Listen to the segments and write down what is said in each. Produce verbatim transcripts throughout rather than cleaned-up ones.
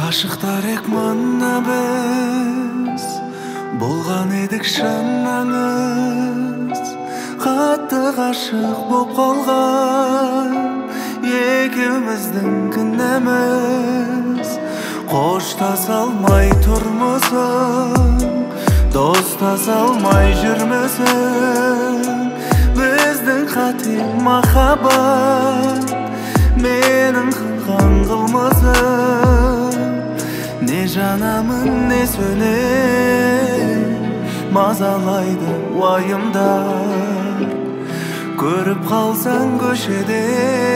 Ашықтарек мана біз болған едік шын аңыз, қатты ғашық боп қалған екеуміздің күнәміз. Қоштаса алмай тұрмысың, достаса алмай жүрмісің, біздің қате махаббат менің қылған қылмысым. Не жанамын, не сөнем, мазалайды уайымдар. Көріп қалсаң көшеде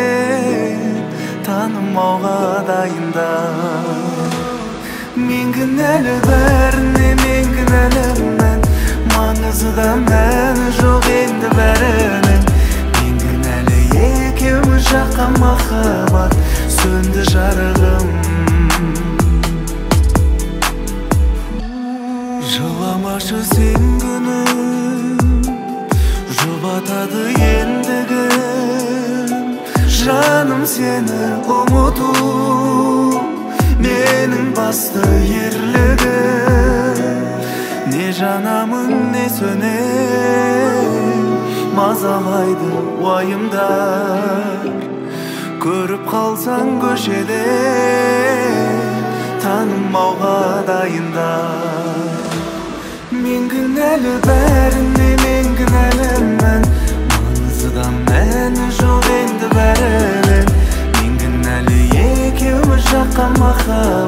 танымауға дайындар. Мен кінәлі бәріне, мен кінәлімін, маңызы да мәні жоқ енді бәрінің. Мен кінәлі екеуміз жаққан махаббат сөнді жарығым. Жыламашы сен күнім, жұбатады ендігім. Жаным сені ұмыту менің басты ерлігім. Не жанамын, не сөнем, мазалайды уайымдар. Көріп қалсаң көшеде танымауға дайындар. Мен кінәлі бәріне, мен кінәлімін, маңызы да мәні жоқ енді бәрінің. Мен кінәлі екеуміз жаққан махаббат